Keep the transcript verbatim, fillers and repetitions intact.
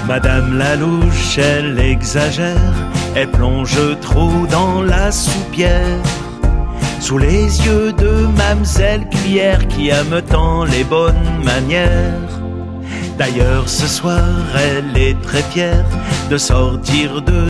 Madame la louche, elle exagère, elle plonge trop dans la soupière. Sous les yeux de Mamselle Cuillère qui aime tant les bonnes manières. D'ailleurs ce soir elle est très fière de sortir de